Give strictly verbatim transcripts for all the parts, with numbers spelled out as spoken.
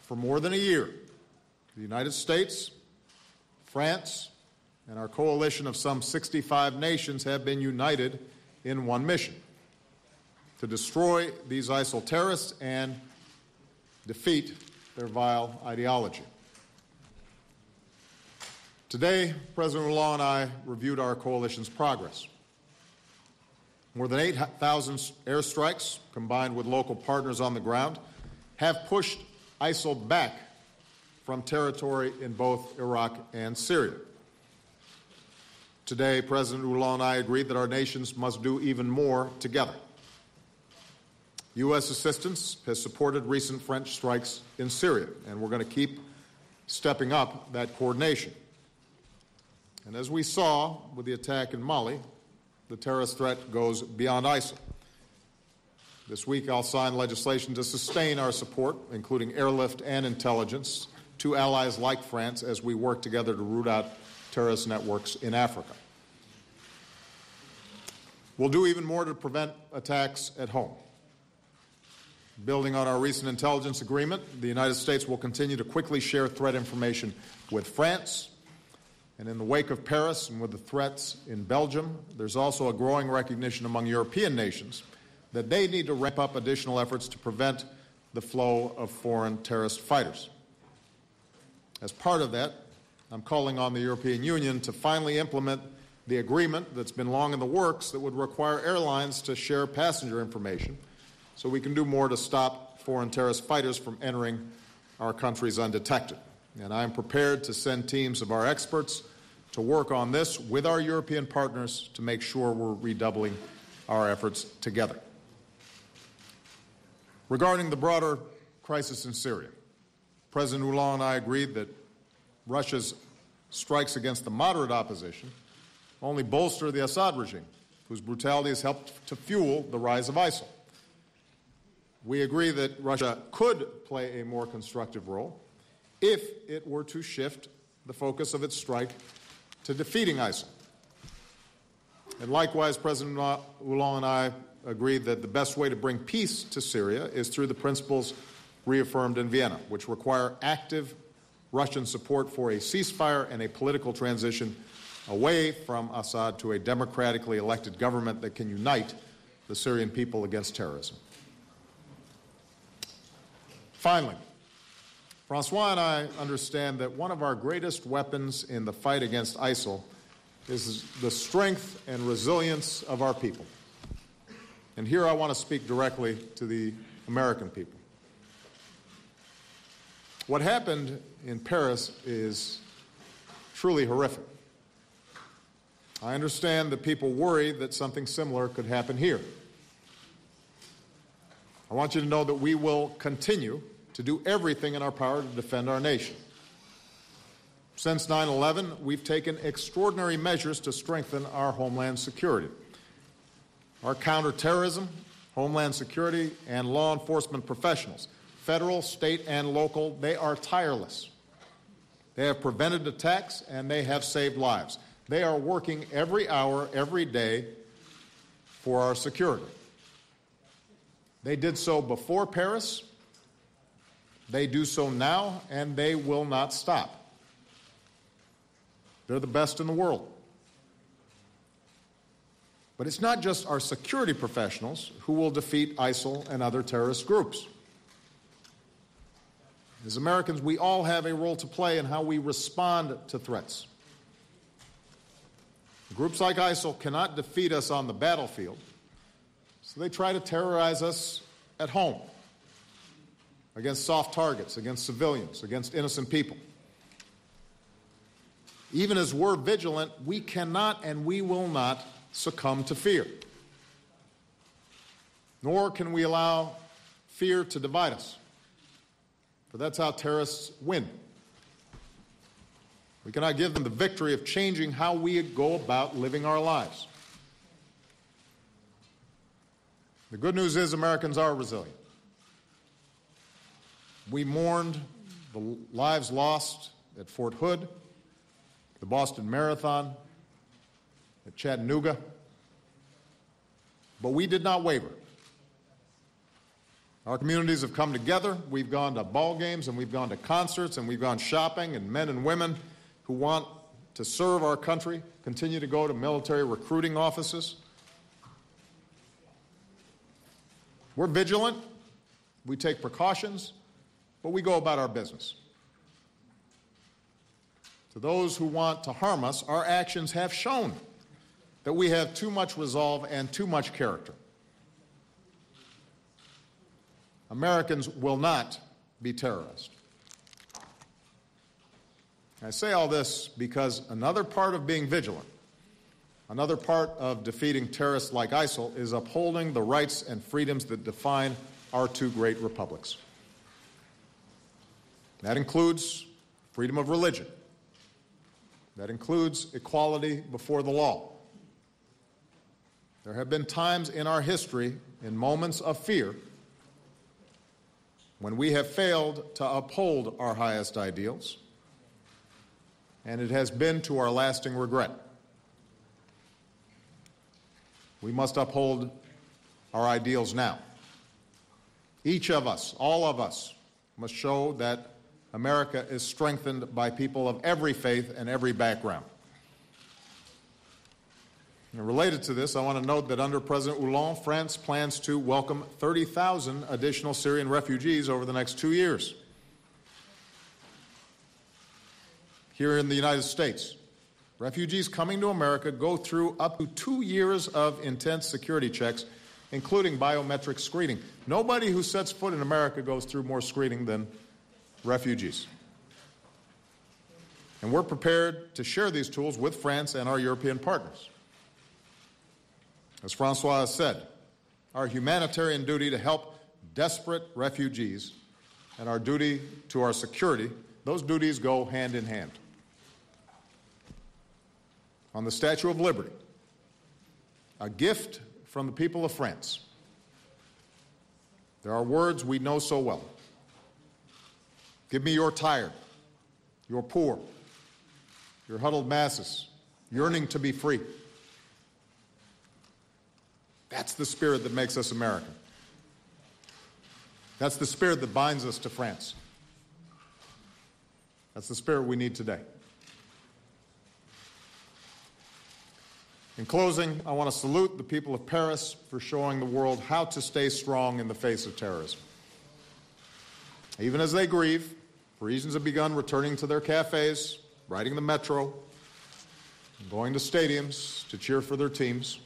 for more than a year, the United States, France, and our coalition of some sixty-five nations have been united in one mission: to destroy these ISIL terrorists and defeat their vile ideology. Today, President Hollande and I reviewed our coalition's progress. More than eight thousand airstrikes, combined with local partners on the ground, have pushed ISIL back from territory in both Iraq and Syria. Today, President Hollande and I agreed that our nations must do even more together. U S assistance has supported recent French strikes in Syria, and we're going to keep stepping up that coordination. And as we saw with the attack in Mali, the terrorist threat goes beyond ISIL. This week, I'll sign legislation to sustain our support, including airlift and intelligence, to allies like France as we work together to root out terrorist networks in Africa. We'll do even more to prevent attacks at home. Building on our recent intelligence agreement, the United States will continue to quickly share threat information with France. And in the wake of Paris and with the threats in Belgium, there's also a growing recognition among European nations that they need to ramp up additional efforts to prevent the flow of foreign terrorist fighters. As part of that, I'm calling on the European Union to finally implement the agreement that's been long in the works that would require airlines to share passenger information so we can do more to stop foreign terrorist fighters from entering our countries undetected. And I am prepared to send teams of our experts to work on this with our European partners to make sure we're redoubling our efforts together. Regarding the broader crisis in Syria, President Hollande and I agreed that Russia's strikes against the moderate opposition only bolster the Assad regime, whose brutality has helped to fuel the rise of ISIL. We agree that Russia could play a more constructive role if it were to shift the focus of its strike to defeating ISIL. And likewise, President Hollande and I agreed that the best way to bring peace to Syria is through the principles reaffirmed in Vienna, which require active Russian support for a ceasefire and a political transition away from Assad to a democratically elected government that can unite the Syrian people against terrorism. Finally, Francois and I understand that one of our greatest weapons in the fight against ISIL is the strength and resilience of our people. And here I want to speak directly to the American people. What happened in Paris is truly horrific. I understand that people worry that something similar could happen here. I want you to know that we will continue to do everything in our power to defend our nation. Since nine eleven, we've taken extraordinary measures to strengthen our homeland security. Our counterterrorism, homeland security, and law enforcement professionals, federal, state, and local, they are tireless. They have prevented attacks, and they have saved lives. They are working every hour, every day for our security. They did so before Paris, they do so now, and they will not stop. They're the best in the world. But it's not just our security professionals who will defeat ISIL and other terrorist groups. As Americans, we all have a role to play in how we respond to threats. Groups like ISIL cannot defeat us on the battlefield, so they try to terrorize us at home, against soft targets, against civilians, against innocent people. Even as we're vigilant, we cannot and we will not succumb to fear. Nor can we allow fear to divide us, for that's how terrorists win. We cannot give them the victory of changing how we go about living our lives. The good news is Americans are resilient. We mourned the lives lost at Fort Hood, the Boston Marathon, at Chattanooga, but we did not waver. Our communities have come together. We've gone to ball games, and we've gone to concerts, and we've gone shopping, and men and women who want to serve our country continue to go to military recruiting offices. We're vigilant. We take precautions, but we go about our business. To those who want to harm us, our actions have shown that we have too much resolve and too much character. Americans will not be terrorized. I say all this because another part of being vigilant, another part of defeating terrorists like ISIL, is upholding the rights and freedoms that define our two great republics. That includes freedom of religion. That includes equality before the law. There have been times in our history, in moments of fear, when we have failed to uphold our highest ideals, and it has been to our lasting regret. We must uphold our ideals now. Each of us, all of us, must show that America is strengthened by people of every faith and every background. And related to this, I want to note that under President Hollande, France plans to welcome thirty thousand additional Syrian refugees over the next two years. Here in the United States, refugees coming to America go through up to two years of intense security checks, including biometric screening. Nobody who sets foot in America goes through more screening than refugees. And we're prepared to share these tools with France and our European partners. As Francois has said, our humanitarian duty to help desperate refugees and our duty to our security, those duties go hand in hand. On the Statue of Liberty, a gift from the people of France, there are words we know so well. Give me your tired, your poor, your huddled masses, yearning to be free. That's the spirit that makes us American. That's the spirit that binds us to France. That's the spirit we need today. In closing, I want to salute the people of Paris for showing the world how to stay strong in the face of terrorism. Even as they grieve, Parisians have begun returning to their cafes, riding the metro, going to stadiums to cheer for their teams.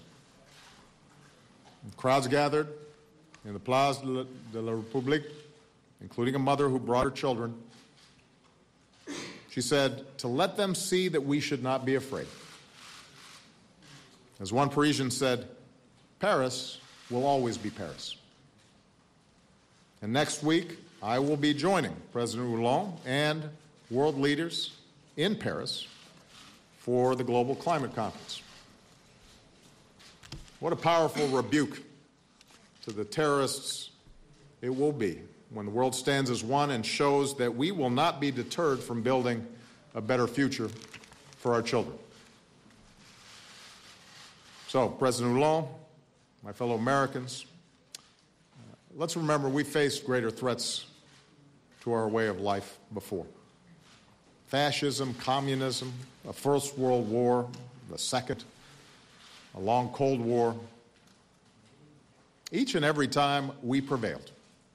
Crowds gathered in the Place de la, de la République, including a mother who brought her children. She said, to let them see that we should not be afraid. As one Parisian said, Paris will always be Paris. And next week, I will be joining President Hollande and world leaders in Paris for the Global Climate Conference. What a powerful rebuke to the terrorists it will be when the world stands as one and shows that we will not be deterred from building a better future for our children. So, President Hollande, my fellow Americans, uh, let's remember we faced greater threats to our way of life before. Fascism, communism, a First World War, the Second, a long Cold War. Each and every time we prevailed.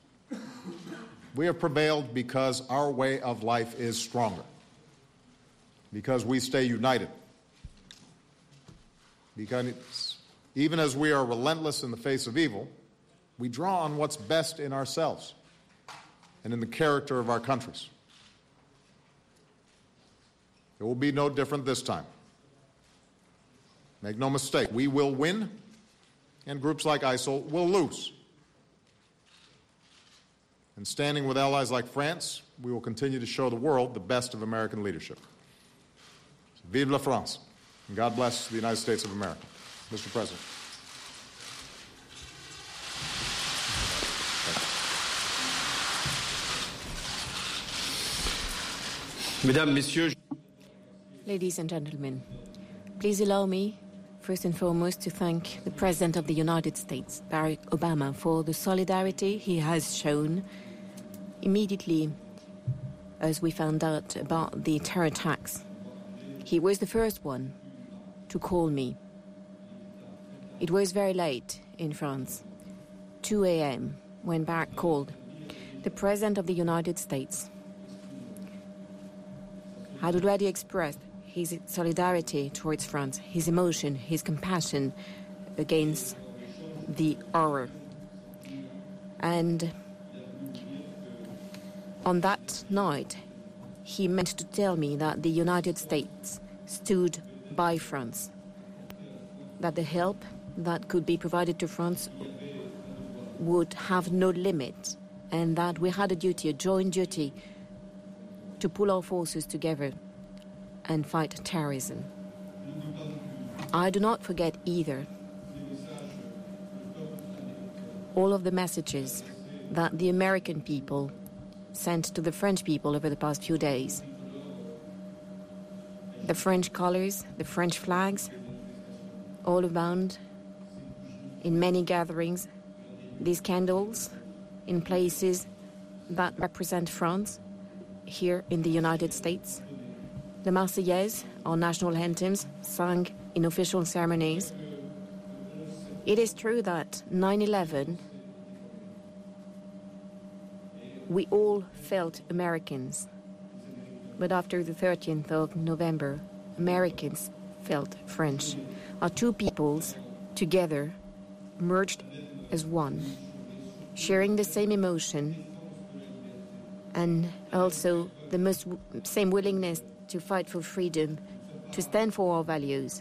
We have prevailed because our way of life is stronger, because we stay united, because even as we are relentless in the face of evil, we draw on what's best in ourselves and in the character of our countries. It will be no different this time. Make no mistake, we will win, and groups like ISIL will lose. And standing with allies like France, we will continue to show the world the best of American leadership. Vive la France, and God bless the United States of America. Mister President. Mesdames, Messieurs, Ladies and gentlemen, please allow me first and foremost, to thank the President of the United States, Barack Obama, for the solidarity he has shown immediately as we found out about the terror attacks. He was the first one to call me. It was very late in France, two a.m., when Barack called. The President of the United States had already expressed his solidarity towards France, his emotion, his compassion against the horror. And on that night, he meant to tell me that the United States stood by France, that the help that could be provided to France would have no limit, and that we had a duty, a joint duty, to pull our forces together and fight terrorism. I do not forget either all of the messages that the American people sent to the French people over the past few days. The French colors, the French flags, all around, in many gatherings, these candles in places that represent France, here in the United States. The Marseillaise, our national anthems, sung in official ceremonies. It is true that nine eleven, we all felt Americans. But after the thirteenth of November, Americans felt French. Our two peoples, together, merged as one, sharing the same emotion and also the most w- same willingness to fight for freedom, to stand for our values.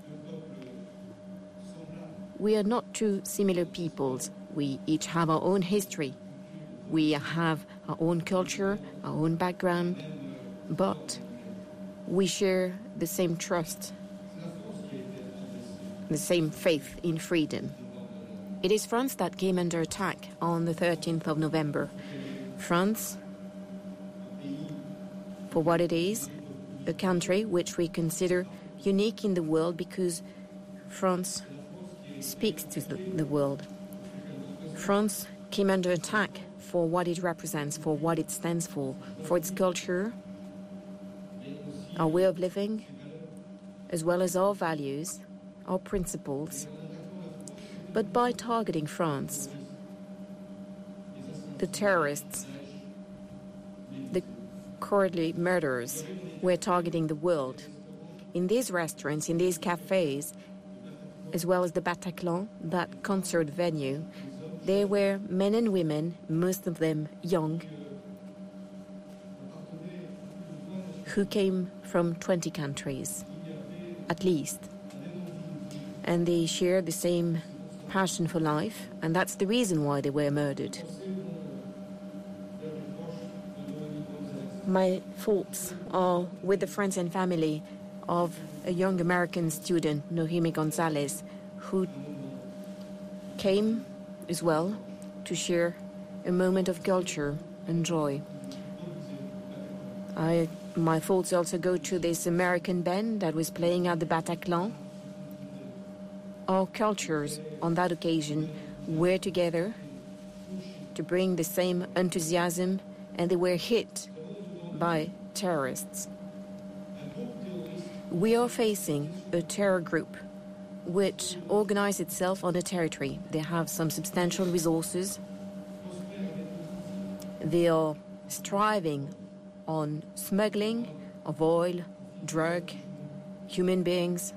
We are not two similar peoples. We each have our own history. We have our own culture, our own background, but we share the same trust, the same faith in freedom. It is France that came under attack on the thirteenth of November. France, for what it is, a country which we consider unique in the world because France speaks to the, the world. France came under attack for what it represents, for what it stands for, for its culture, our way of living, as well as our values, our principles. But by targeting France, the terrorists, the cowardly murderers, were targeting the world. In these restaurants, in these cafes, as well as the Bataclan, that concert venue, there were men and women, most of them young, who came from twenty countries, at least. And they shared the same passion for life, and that's the reason why they were murdered. My thoughts are with the friends and family of a young American student, Nohemi Gonzalez, who came as well to share a moment of culture and joy. I, my thoughts also go to this American band that was playing at the Bataclan. Our cultures on that occasion were together to bring the same enthusiasm, and they were hit by terrorists. We are facing a terror group which organizes itself on a territory. They have some substantial resources. They are striving on smuggling of oil, drug, human beings.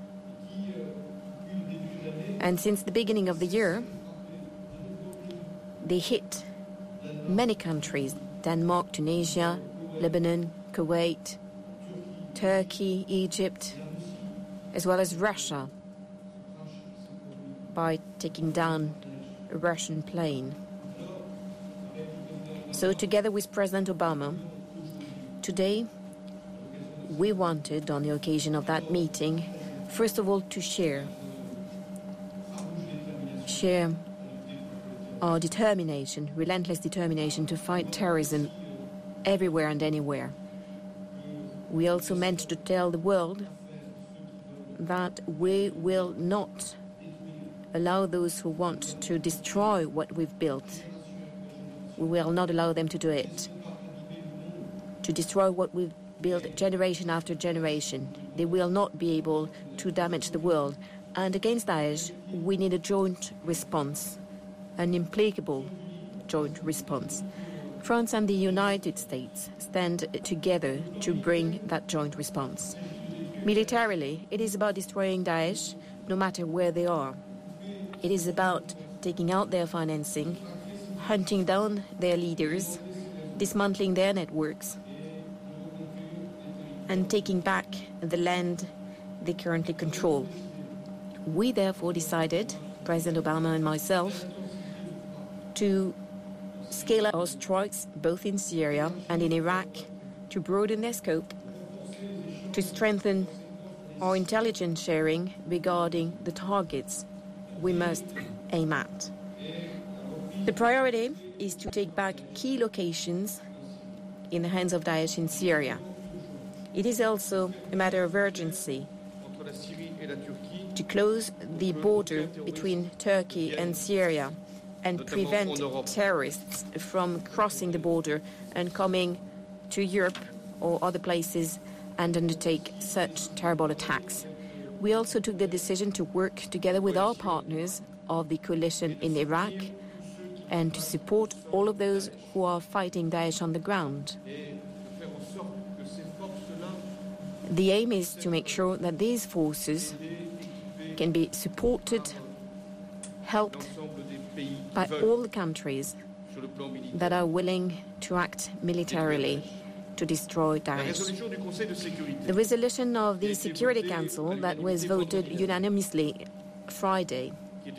And since the beginning of the year, they hit many countries: Denmark, Tunisia, Lebanon, Kuwait, Turkey, Egypt, as well as Russia, by taking down a Russian plane. So together with President Obama, today we wanted, on the occasion of that meeting, first of all to share, share our determination, relentless determination to fight terrorism everywhere and anywhere. We also meant to tell the world that we will not allow those who want to destroy what we've built. We will not allow them to do it, to destroy what we've built generation after generation. They will not be able to damage the world. And against Daesh, we need a joint response, an implacable joint response. France and the United States stand together to bring that joint response. Militarily, it is about destroying Daesh, no matter where they are. It is about taking out their financing, hunting down their leaders, dismantling their networks, and taking back the land they currently control. We therefore decided, President Obama and myself, to scale up our strikes both in Syria and in Iraq, to broaden their scope, to strengthen our intelligence sharing regarding the targets we must aim at. The priority is to take back key locations in the hands of Daesh in Syria. It is also a matter of urgency to close the border between Turkey and Syria and prevent terrorists from crossing the border and coming to Europe or other places and undertake such terrible attacks. We also took the decision to work together with our partners of the coalition in Iraq and to support all of those who are fighting Daesh on the ground. The aim is to make sure that these forces can be supported, helped by all the countries that are willing to act militarily to destroy Daesh. The resolution of the Security Council that was voted unanimously Friday,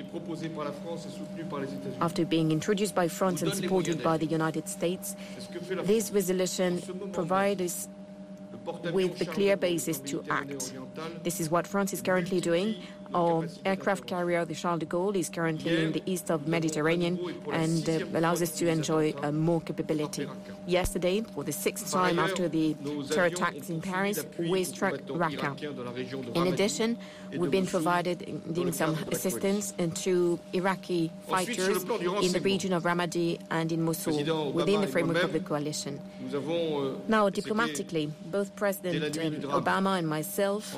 after being introduced by France and supported by the United States, this resolution provides us with a clear basis to act. This is what France is currently doing. Our aircraft carrier, the Charles de Gaulle, is currently in the east of the Mediterranean and uh, allows us to enjoy uh, more capability. Yesterday, for the sixth time after the terror attacks in Paris, we struck Raqqa. In addition, we've been providing some assistance to Iraqi fighters in the region of Ramadi and in Mosul, within the framework of the coalition. Now, diplomatically, both President um, Obama and myself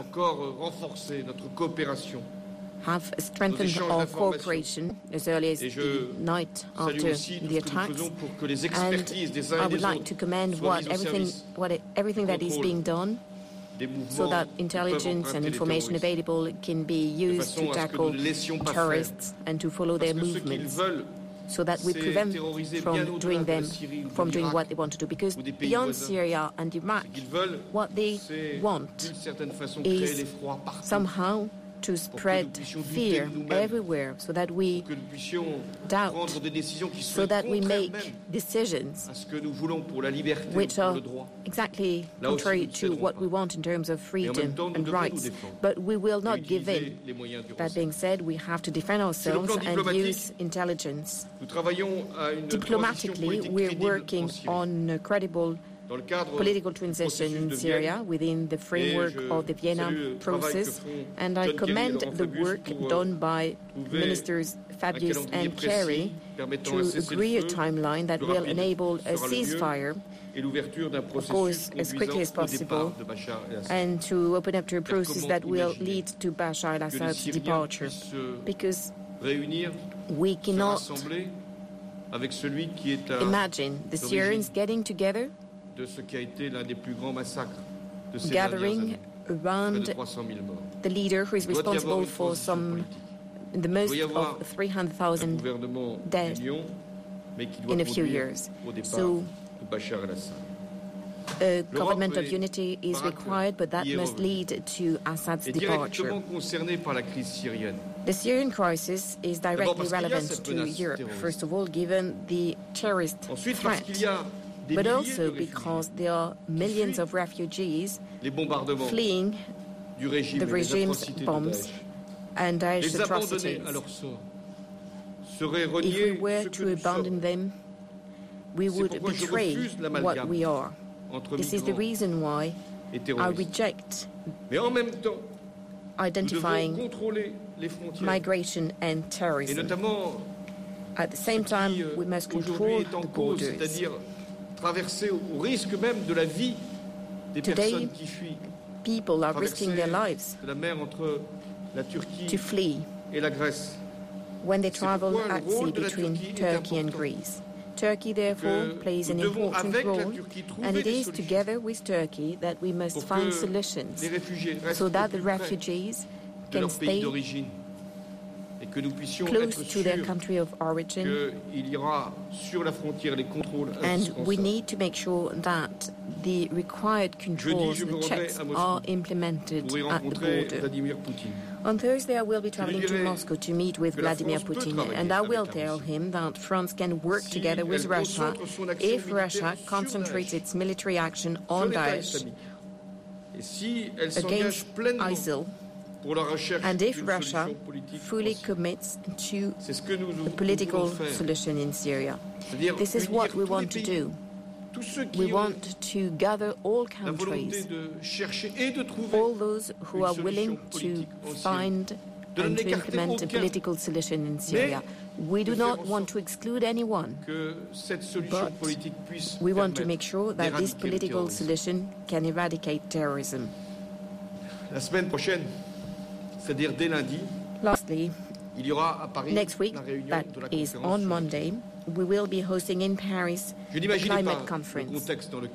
have strengthened our cooperation as early as the night after the attacks, and I would like to commend what everything, what it, everything that is being done, so that intelligence and information available can be used to tackle terrorists and to follow their movements, so that we prevent from doing them from doing what they want to do. Because beyond Syria and Iraq, what they want is somehow to spread fear everywhere, so that we doubt, so that we make decisions which are exactly contrary to what we want in terms of freedom and rights. But we will not give in. That being said, we have to defend ourselves and use intelligence. Diplomatically, we're working on a credible political transition in Syria within the framework of the Vienna process, and I commend the work done by Ministers Fabius and Kerry to agree a timeline that will enable a ceasefire, of course, as quickly as possible, and to open up to a process that will lead to Bashar al-Assad's departure. Because we cannot imagine the Syrians getting together, gathering around the leader who is responsible for some, the most of three hundred thousand dead in a few years. So a government of unity is required, but that must lead to Assad's departure. The Syrian crisis is directly relevant to Europe, first of all, given the terrorist threat, but also because there are millions of refugees fleeing the regime's bombs and Daesh's atrocities. If we were to abandon them, we would betray what we are. This is the reason why I reject identifying migration and terrorism. At the same time, we must control the borders. Today, people are risking their lives to flee when they travel at sea between Turkey and Greece. Turkey, therefore, plays an important role, and it is together with Turkey that we must find solutions so that the refugees can stay close to their country of origin, and we need to make sure that the required controls, the checks, are implemented at the border. On Thursday, I will be traveling to Moscow to meet with Vladimir Putin, and I will tell him that France can work together with Russia if Russia concentrates its military action on Daesh against ISIL, and if Russia fully commits to a political solution in Syria. This is what we want to do. We want to gather all countries, all those who are willing to find and to implement a political solution in Syria. We do not want to exclude anyone, but we want to make sure that this political solution can eradicate terrorism. Lastly, next week, that is on Monday, we will be hosting in Paris a climate conference.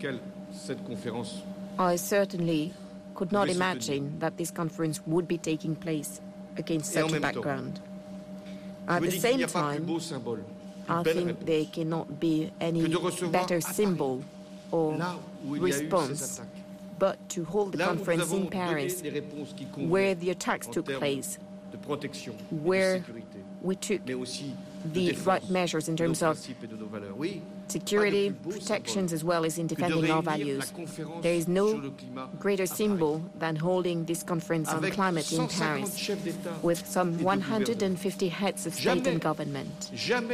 I certainly could not imagine that this conference would be taking place against such a background. At the same time, I think there cannot be any better symbol or response but to hold the conference in Paris where the attacks took place, where we took the right measures in terms of security, protections, as well as in defending our values. There is no greater symbol than holding this conference on climate in Paris with some one hundred fifty heads of state and government.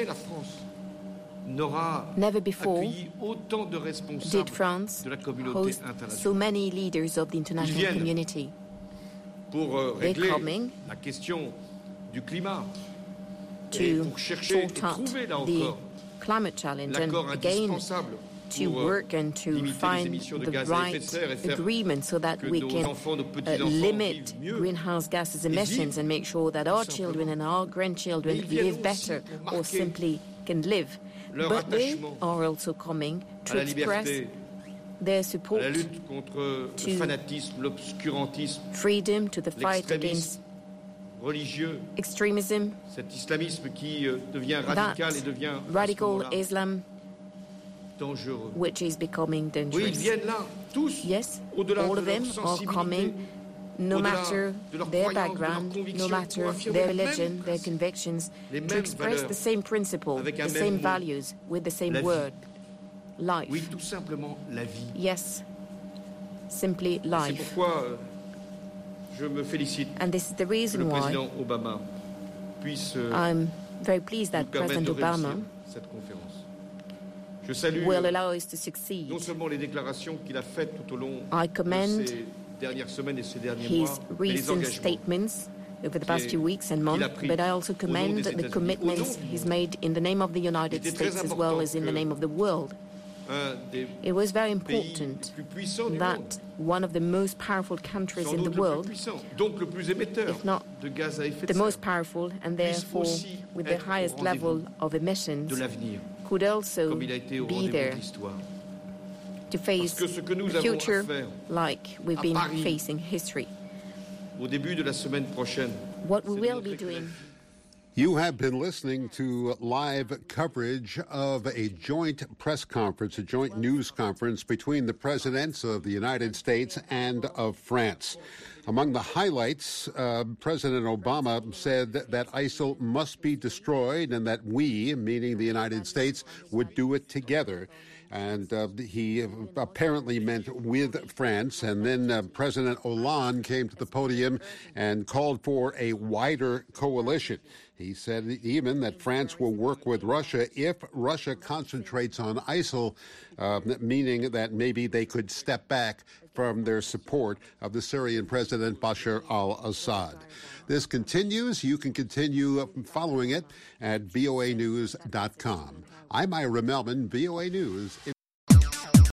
Never before did France host so many leaders of the international community. They're coming to sort out the climate challenge and again to work and to find the right agreement so that we can uh, limit greenhouse gases emissions and make sure that our children and our grandchildren live better or simply can live. But they are also coming to express their support to freedom, to the fight against extremism, that radical Islam, which is becoming dangerous. Yes, all of them are coming, no matter their background, no matter their religion, their convictions, to express the same principle, the same values, with the same word, life. Yes, simply life. And this is the reason why I'm very pleased that President Obama will allow us to succeed. I commend his recent statements over the past few weeks and months, but I also commend the commitments he's made in the name of the United States as well as in the name of the world. It was very important that one of the most powerful countries in the world, if not the most powerful and therefore with the highest level of emissions, could also be there to face the future like we've been facing history. What we will be doing. You have been listening to live coverage of a joint press conference, a joint news conference between the presidents of the United States and of France. Among the highlights, uh, President Obama said that, that ISIL must be destroyed and that we, meaning the United States, would do it together. And uh, he apparently meant with France. And then uh, President Hollande came to the podium and called for a wider coalition. He said even that France will work with Russia if Russia concentrates on ISIL, uh, meaning that maybe they could step back from their support of the Syrian President Bashar al-Assad. This continues. You can continue following it at V O A news dot com. I'm Ira Melman, V O A News.